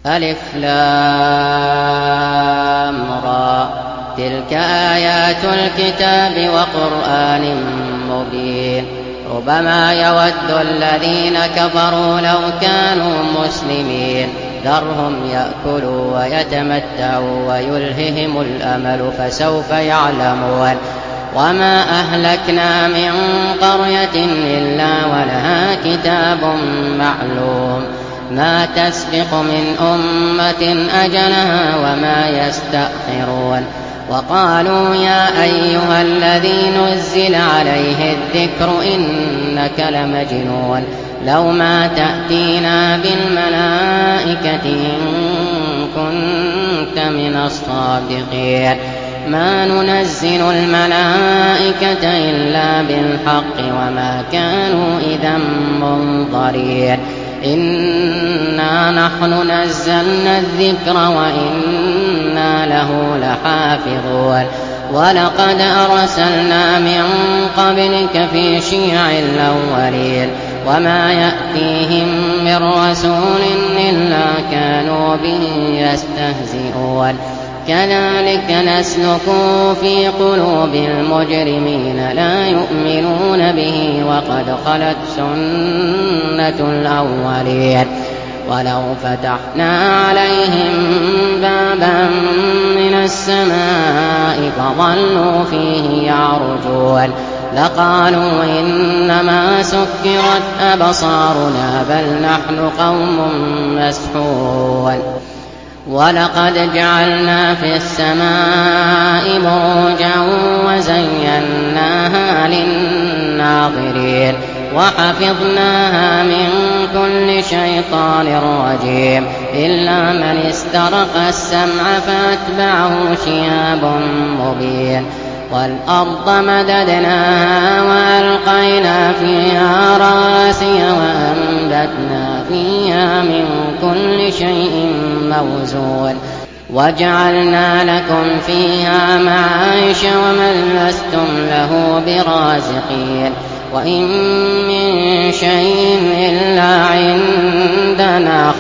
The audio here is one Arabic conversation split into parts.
ألف لام را تلك آيات الكتاب وقرآن مبين ربما يود الذين كفروا لو كانوا مسلمين ذرهم يأكلوا ويتمتعوا ويلههم الأمل فسوف يعلمون وما أهلكنا من قرية إلا ولها كتاب معلوم ما تسبق من أمة أجلها وما يستأخرون وقالوا يا أيها الذي نزل عليه الذكر إنك لمجنون لو ما تأتينا بالملائكة إن كنت من الصادقين ما ننزل الملائكة إلا بالحق وما كانوا إذا منظرين إنا نحن نزلنا الذكر وإنا له لحافظون ولقد أرسلنا من قبلك في شيع الأولين وما يأتيهم من رسول إلا كانوا به يستهزئون كذلك نسلكه في قلوب المجرمين لا يؤمنون به وقد خلت سنة الأولين ولو فتحنا عليهم بابا من السماء فظلوا فيه يعرجون لقالوا إنما سكرت أبصارنا بل نحن قوم مسحورون ولقد جعلنا في السماء بروجا وزيناها للناظرين وحفظناها من كل شيطان رجيم إلا من استرق السمع فأتبعه شهاب مبين والأرض مددناها وألقينا فيها رواسي وأنبتنا فيها من كل شيء موزون وجعلنا لكم فيها معايش ومن لستم له برازقين وإن من شيء إلا عندنا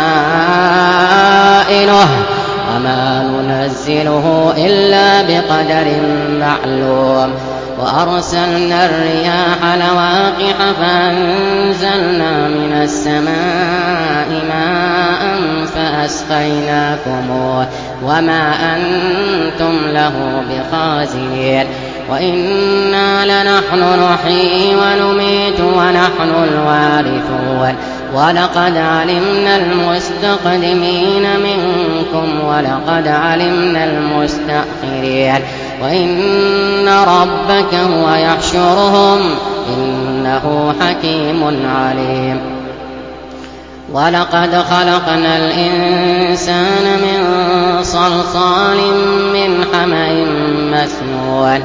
خزائنه وما ننزله إلا بقدر معلوم وأرسلنا الرياح لواقح فأنزلنا من السماء ماء فأسقيناكموه وما أنتم له بخازنين وإنا لنحن نحيي ونميت ونحن الوارثون ولقد علمنا المستقدمين منكم ولقد علمنا المستأخرين وإن ربك هو يحشرهم إنه حكيم عليم ولقد خلقنا الإنسان من صلصال من حمأ مسنون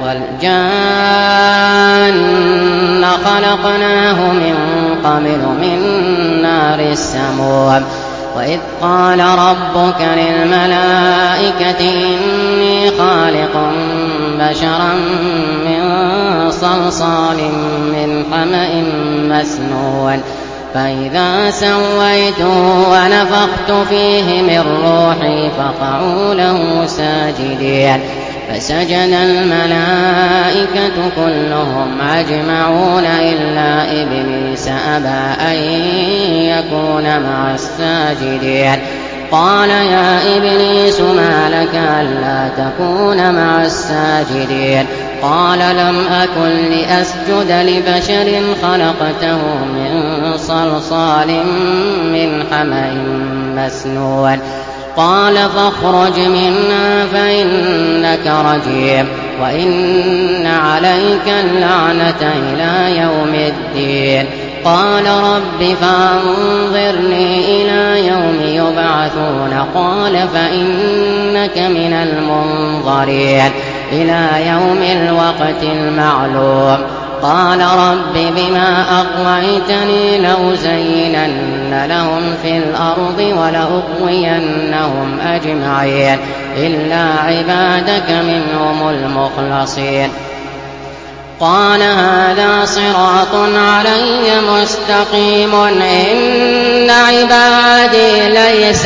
والجان خلقناه من قبل من نار السموم وإذ قال ربك للملائكة إني خالق بشرا من صلصال من حمأ مسنون فإذا سويته ونفخت فيه من روحي فقعوا له ساجدين فسجد الملائكة كلهم أجمعون إلا إبليس أبى أن يكون مع الساجدين قال يا إبليس ما لك ألا تكون مع الساجدين قال لم أكن لأسجد لبشر خلقته من صلصال من حمأ مسنون قال فاخرج منا فإنك رجيم وإن عليك اللعنة إلى يوم الدين قال رب فأنظرني إلى يوم يبعثون قال فإنك من المنظرين إلى يوم الوقت المعلوم قال رب بما أغويتني لأزينن لهم في الأرض ولأغوينهم أجمعين إلا عبادك منهم المخلصين قال هذا صراط علي مستقيم إن عبادي ليس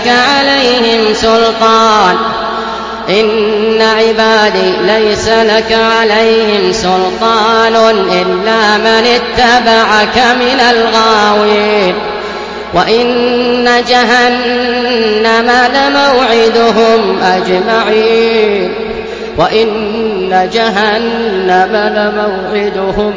لك عليهم سلطان إلا من اتبعك من الغاوين وإن جهنم لموعدهم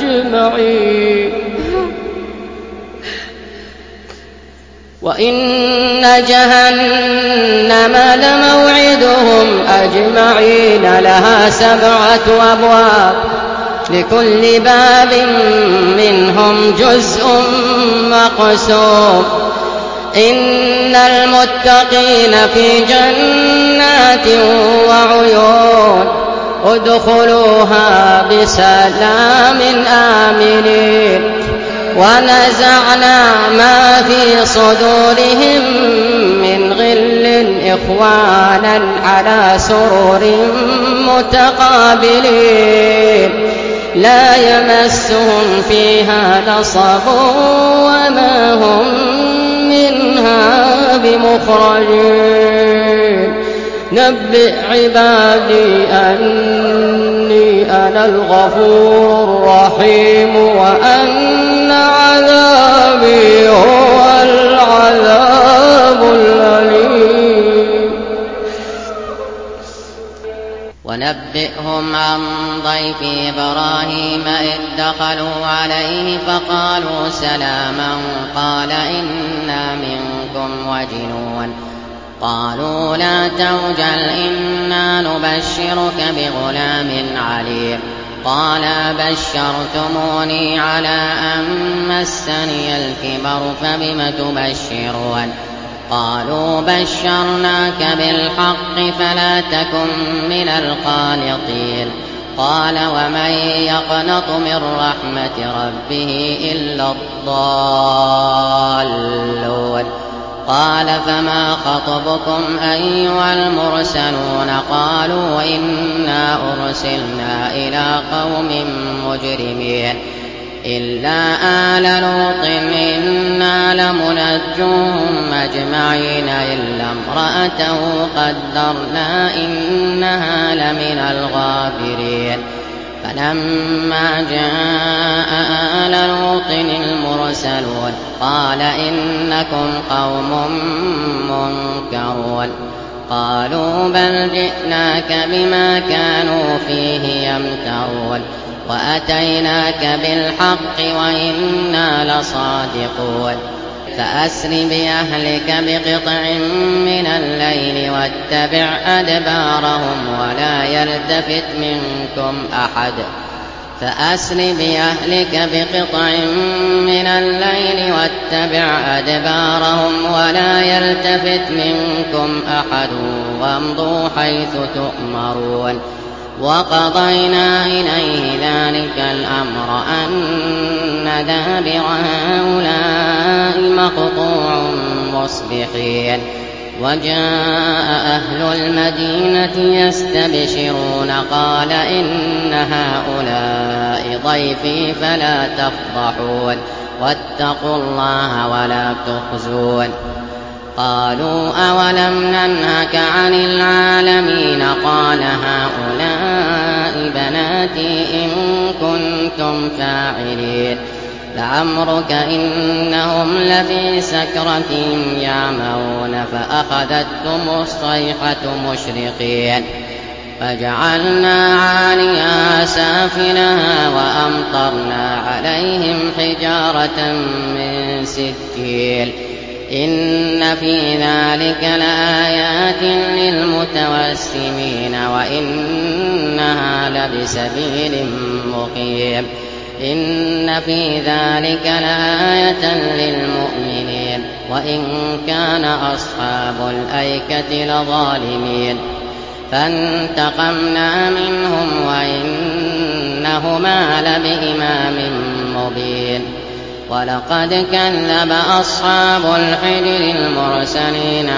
أجمعين لها 7 أبواب لكل باب منهم جزء مقسوم إن المتقين في جنات وعيون ادخلوها بسلام آمنين ونزعنا ما في صدورهم من غل إخوانا على سرر متقابلين لا يمسهم فيها نصب وما هم منها بمخرجين نبئ عبادي أني أنا الغفور الرحيم وأن عذابي هو العذاب الأليم ونبئهم عن ضيف إبراهيم إذ دخلوا عليه فقالوا سلاما قال إنا منكم وجلون قالوا لا توجل إنا نبشرك بغلام عليم قال بشرتموني على أن مسني الكبر فبم تبشرون قالوا بشرناك بالحق فلا تكن من القانطين قال ومن يقنط من رحمة ربه إلا الضالون قال فما خطبكم أيها المرسلون قالوا إنا أرسلنا إلى قوم مجرمين إلا آل لوط إنا لمنجوهم أجمعين إلا امرأته قدرنا إنها لمن الغابرين فلما جاء آل لوط المرسلون قال إنكم قوم منكرون قالوا بل جئناك بما كانوا فيه يمترون وأتيناك بالحق وإنا لصادقون فأسر بأهلك بقطع من الليل واتبع أدبارهم ولا يلتفت منكم أحد فأسر بأهلك بقطع من الليل واتبع أدبارهم ولا يلتفت منكم أحد وامضوا حيث تؤمرون وقضينا إليه ذلك الأمر أن دابر هؤلاء مقطوع مصبحين وجاء أهل المدينة يستبشرون قال إن هؤلاء ضيفي فلا تفضحون واتقوا الله ولا تخزون قالوا أولم ننهك عن العالمين قال هؤلاء بناتي إن كنتم فاعلين لعمرك إنهم لفي سكرتهم يعمهون فأخذتهم الصيحة مشرقين فجعلنا عاليها سافلها وأمطرنا عليهم حجارة من سجيل إن في ذلك لآيات للمتوسمين وإنها لبسبيل مقيم إن في ذلك لآية للمؤمنين وإن كان أصحاب الأيكة لظالمين فانتقمنا منهم وإنهما لبإمام مبين ولقد كذب أصحاب الحجر المرسلين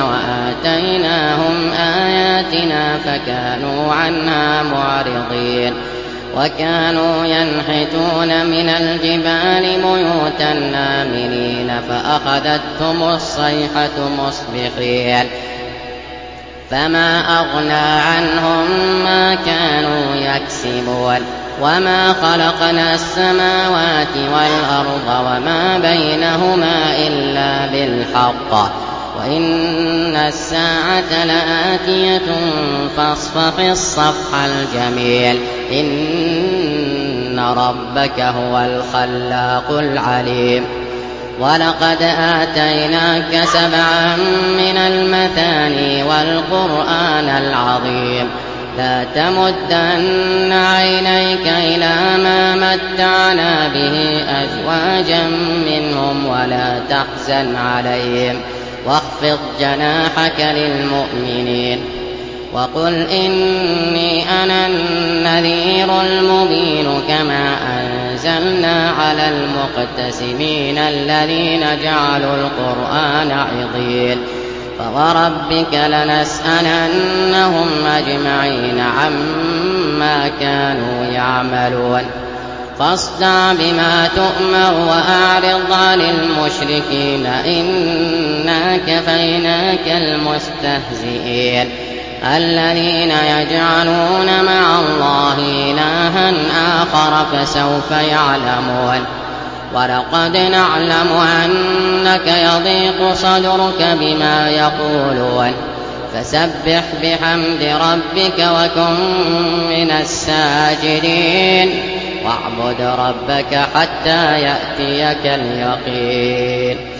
وآتيناهم آياتنا فكانوا عنها معرضين وكانوا ينحتون من الجبال بيوتا آمنين فأخذتهم الصيحة مصبحين فما أغنى عنهم ما كانوا يكسبون وما خلقنا السماوات والأرض وما بينهما إلا بالحق وإن الساعة لآتية فاصفح الصفح الجميل إن ربك هو الخلاق العليم ولقد آتيناك 7 من المثاني والقرآن العظيم لا تمدن عينيك إلى ما متعنا به أزواجا منهم ولا تحزن عليهم واخفض جناحك للمؤمنين وقل إني أنا النذير المبين كما أنزلنا على المقتسمين الذين جعلوا القرآن عضين فوربك لنسألنهم أجمعين عما كانوا يعملون فاصدع بما تؤمر وأعرض عن المشركين إنا كفيناك المستهزئين الذين يجعلون مع الله إلها آخر فسوف يعلمون ولقد نعلم أنك يضيق صدرك بما يقولون فسبح بحمد ربك وكن من الساجدين واعبد ربك حتى يأتيك اليقين